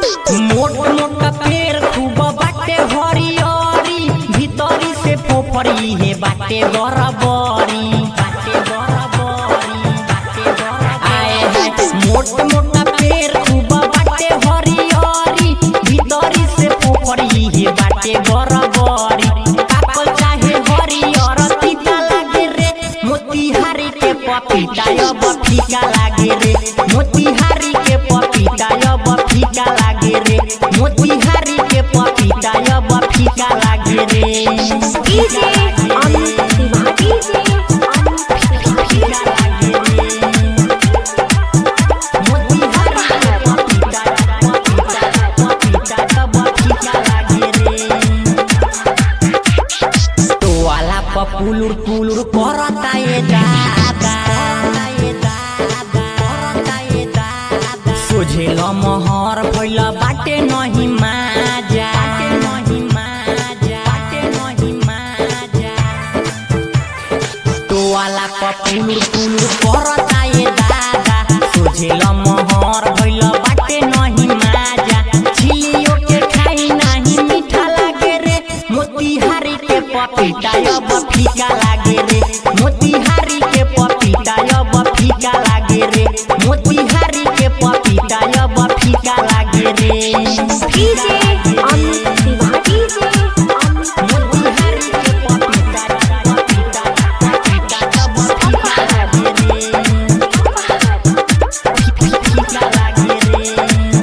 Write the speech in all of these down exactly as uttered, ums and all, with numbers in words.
मोट मोट पेड़ खूब बाटे हरियरी भीतरी से फोफरी हे बाटे बराबरी बाटे बराबरी बाटे बराबरी आए है मोट मोट पेड़ खूब बाटे हरियरी भीतरी से फोफरी हे बाटे बराबरी पाकल चाहे हरियर तीता लागे रे मोतिहारी के पपीता अब फीका लागे रे मोतिहारी के पपीता अब फीका लागे रे मोतिहारी के पपीता अब फीका लागे रे डीजे अमित तिवारी फीका लागे रे मोतिहारी के पपीता पपीता पपीता अब फीका लागे रे तो वाला पपुलुर पुलुर करता ये दादा सोझेल महर भइल बाटे नहीं माजा बाटे नहीं माजा बाटे नहीं माजा तो वाला पपुलुर पुलुर करता ये दादा सोझेल महर भइल बाटे नहीं माजा छिलियो के खाई नहीं मीठा लागे रे मोतिहारी के पपीता अब फीका लागे रे मोतिहारी के पपीता अब फीका लागे रे मोतिहारी के पपीता अब फीका लागे रे डीजे अमित तिवारी मोतिहारी के पपीता पपीता पपीता अब फीका लागे रे फीका लागे रे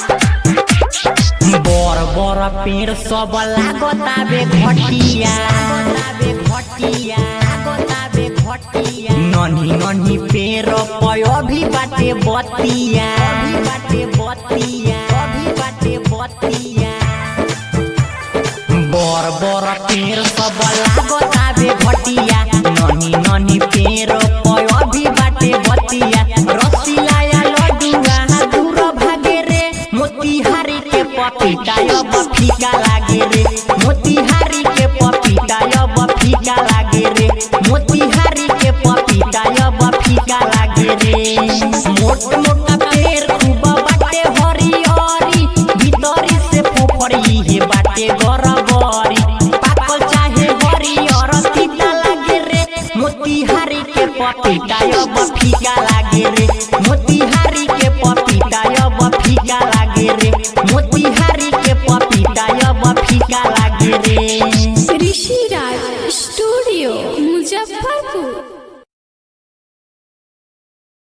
बर बर पेड़ सब लागता बे घटिया बे घटिया लागता बे घटिया नन्ही नन्ही पेड़ पयो भी बाटे बतिया भी बाटे बतिया भी बाटे बतिया बर बर पेड़ सब लागता बे घटिया नन्ही नन्ही पेड़ पयो भी बाटे बतिया रसीला या लड्डुआ दूर भागे रे मोतिहारी के पपीता अब फीका लागे रे मोतिहारी के पपीता अब फीका लागे रे मोतिहारी के पपीता अब फीका लागे रे मोट मोट पेड़ खूब बाटे हरियरी भीतरी से फोफरी हे बाटे बराबरी पाकल चाहे हरियर तीता लागे रे मोतिहारी के पपीता अब फीका